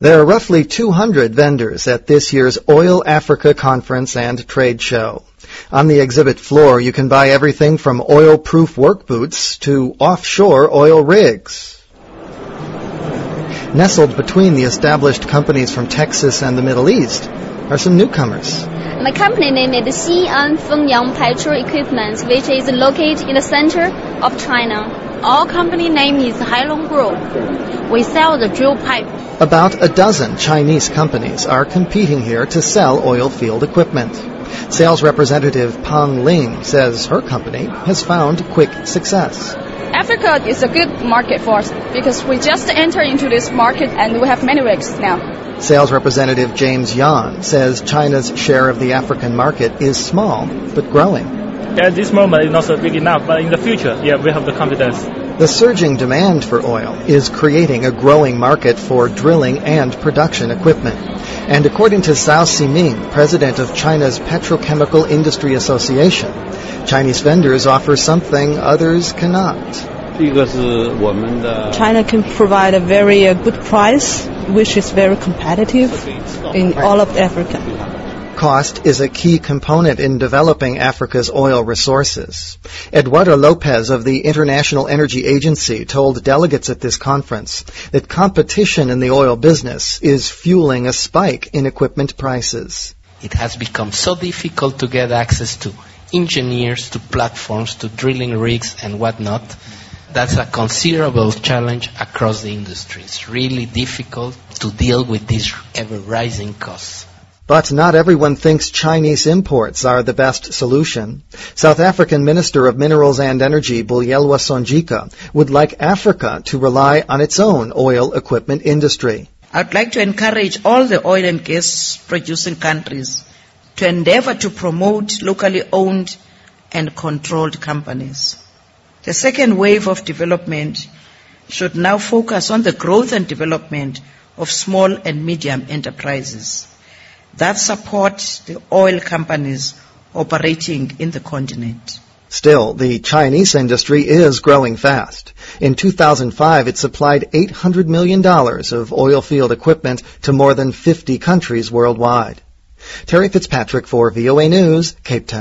There are roughly 200 vendors at this year's Oil Africa Conference and Trade Show. On the exhibit floor, you can buy everything from oil-proof work boots to offshore oil rigs. Nestled between the established companies from Texas and the Middle East are some newcomers. My company name is Xi'an Fengyang Petrol Equipment, which is located in the center of China. Our company name is Hailong Group. We sell the drill pipe. About a dozen Chinese companies are competing here to sell oil field equipment. Sales representative Pang Ling says her company has found quick success. Africa is a good market for us because we just entered into this market and we have many rigs now. Sales representative James Yan says China's share of the African market is small but growing. At this moment, it's not so big enough, but in the future, we have the confidence. The surging demand for oil is creating a growing market for drilling and production equipment. And according to Zhao Ximing, president of China's Petrochemical Industry Association, Chinese vendors offer something others cannot. China can provide a very good price, which is very competitive in all of Africa. Cost is a key component in developing Africa's oil resources. Eduardo Lopez of the International Energy Agency told delegates at this conference that competition in the oil business is fueling a spike in equipment prices. It has become so difficult to get access to engineers, to platforms, to drilling rigs and whatnot. That's a considerable challenge across the industry. It's really difficult to deal with these ever-rising costs. But not everyone thinks Chinese imports are the best solution. South African Minister of Minerals and Energy, Bulelwa Sonjika, would like Africa to rely on its own oil equipment industry. I'd like to encourage all the oil and gas producing countries to endeavor to promote locally owned and controlled companies. The second wave of development should now focus on the growth and development of small and medium enterprises that support the oil companies operating in the continent. Still, the Chinese industry is growing fast. In 2005, it supplied $800 million of oil field equipment to more than 50 countries worldwide. Terry Fitzpatrick for VOA News, Cape Town.